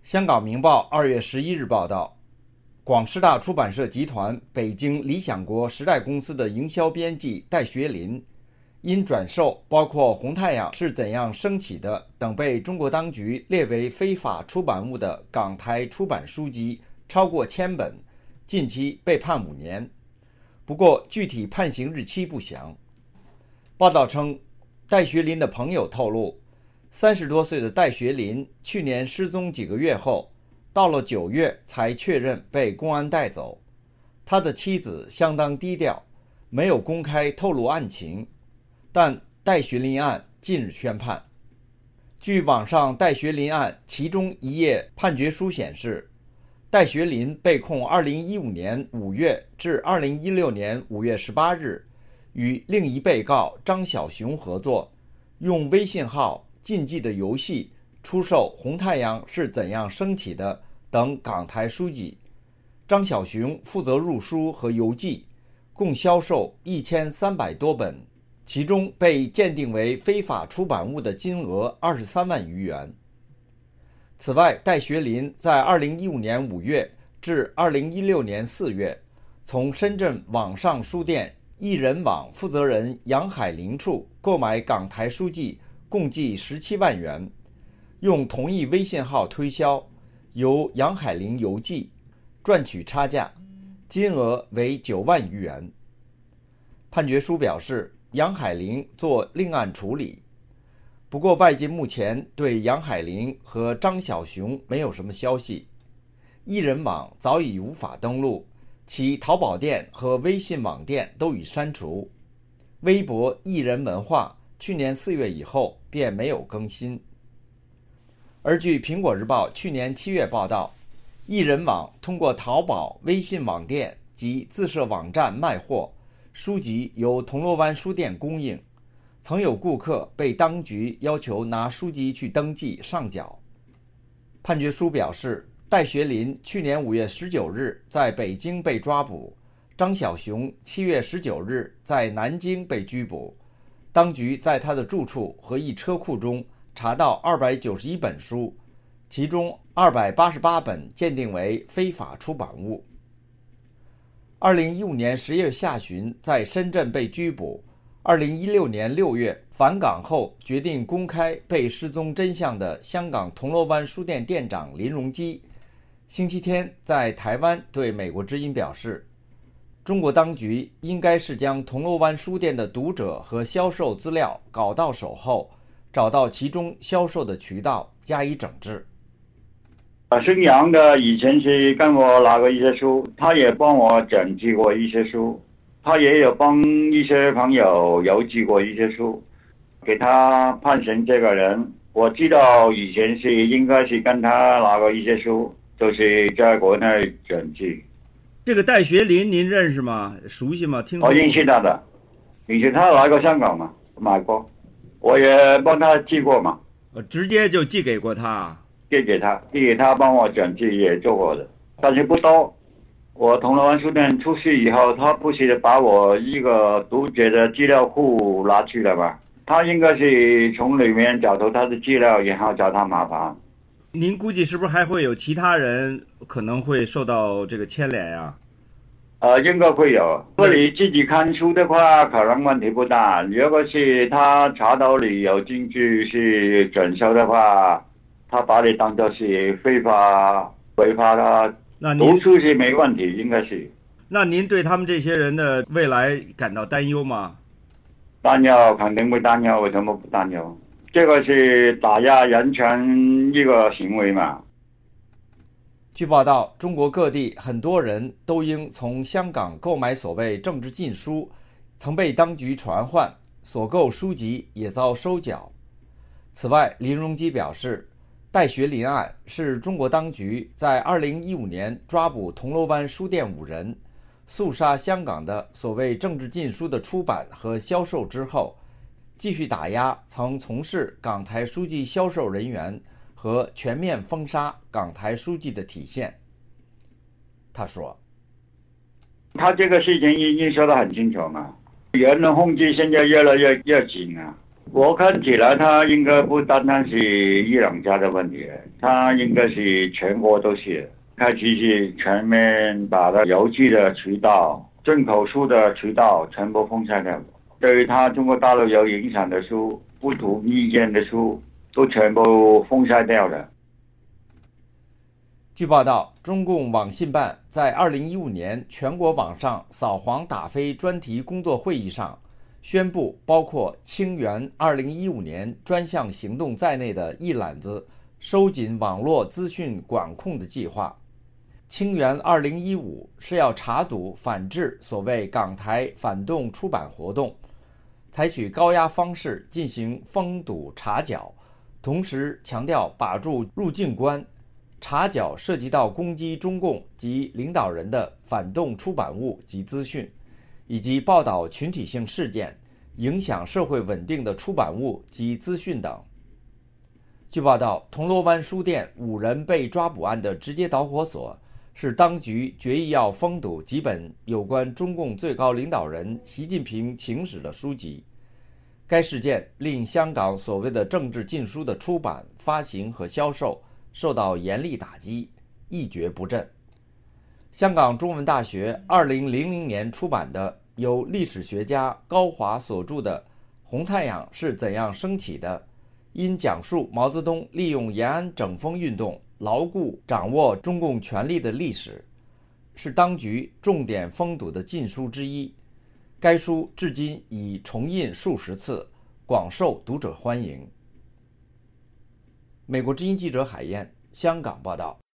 香港明报2月11日报道，广师大出版社集团北京理想国时代公司的营销编辑戴学林，因转售包括《红太阳是怎样升起的》等被中国当局列为非法出版物的港台出版书籍超过1000本，近期被判5年。不过具体判刑日期不详。报道称，戴学林的朋友透露，30多岁的戴学林去年失踪几个月后，到了9月才确认被公安带走。他的妻子相当低调，没有公开透露案情，但戴学林案近日宣判。据网上戴学林案其中一页判决书显示，戴学林被控2015年5月至2016年5月18日与另一被告张小雄合作，用微信号禁忌的游戏出售《红太阳是怎样升起的》等港台书籍，张小雄负责入书和邮寄，共销售1300多本，其中被鉴定为非法出版物的金额23万余元。此外，戴学林在2015年5月至2016年4月，从深圳网上书店艺人网负责人杨海玲处购买港台书籍共计17万元，用同一微信号推销，由杨海玲邮寄，赚取差价，金额为9万余元。判决书表示，杨海玲做另案处理。不过外界目前对杨海玲和张小雄没有什么消息。艺人网早已无法登录，其淘宝店和微信网店都已删除。微博艺人文化去年4月以后便没有更新。而据苹果日报去年7月报道，艺人网通过淘宝、微信网店及自设网站卖货，书籍由铜锣湾书店供应，曾有顾客被当局要求拿书籍去登记上缴。判决书表示，戴学林去年5月19日在北京被抓捕，张小雄7月19日在南京被拘捕。当局在他的住处和一车库中查到291本书，其中288本鉴定为非法出版物。2015年10月下旬在深圳被拘捕，2016年6月返港后决定公开被失踪真相的香港铜锣湾书店店长林荣基，星期天在台湾对美国之音表示，中国当局应该是将铜锣湾书店的读者和销售资料搞到手后，找到其中销售的渠道加以整治。 姓杨的以前是跟我拿过一些书，他也帮我整理过一些书，他也有帮一些朋友邮寄过一些书给他。判刑这个人我知道以前是应该是跟他拿过一些书，就是在国内整理。 这个戴学林您认识吗？熟悉吗？听说我认识他的，以前他来过香港嘛，买过，我也帮他寄过嘛。 直接就寄给过他？ 寄给他帮我整理也做过的，但是不多。我铜锣湾书店出事以后，他不是把我一个读者的资料库拿去了吗？他应该是从里面找到他的资料，然后找他麻烦。 您估计是不是还会有其他人可能会受到这个牵连呀？ 应该会有。如果你自己看书的话，可能问题不大。如果是他查到你有证据是转售的话，他把你当作是非法违法的，读书是没问题，应该是。 那您对他们这些人的未来感到担忧吗？ 担忧，肯定会担忧，为什么不担忧？这个是打压人权一个行为嘛。 据报道，中国各地很多人都因从香港购买所谓政治禁书，曾被当局传唤，所购书籍也遭收缴。此外，林荣基表示，戴学林案是中国当局在2015年抓捕铜锣湾书店5人，肃杀香港的所谓政治禁书的出版和销售之后，继续打压曾从事港台书籍销售人员和全面封杀港台书籍的体现。他说， 他这个事情已经说得很清楚嘛，言论控制现在越来越紧啊， 我看起来，它应该不单单是一两家的问题，它应该是全国都是。开始是全面把它邮寄的渠道、进口书的渠道全部封杀掉。对于它中国大陆有影响的书、不同意见的书，都全部封杀掉了。 据报道，中共网信办在2015年全国网上扫黄打非专题工作会议上宣布，包括清源2015年专项行动在内的一揽子收紧网络资讯管控的计划。清源2015是要查堵反制所谓港台反动出版活动，采取高压方式进行封堵查缴，同时强调把住入境关，查缴涉及到攻击中共及领导人的反动出版物及资讯，以及报道群体性事件、影响社会稳定的出版物及资讯等。据报道，铜锣湾书店5人被抓捕案的直接导火索是当局决议要封堵几本有关中共最高领导人习近平情史的书籍。该事件令香港所谓的政治禁书的出版、发行和销售受到严厉打击，一蹶不振。香港中文大学2000年出版的由历史学家高华所著的《红太阳是怎样升起的》，因讲述毛泽东利用延安整风运动牢固掌握中共权力的历史，是当局重点封堵的禁书之一。该书至今已重印数十次，广受读者欢迎。美国之音记者海燕，香港报道。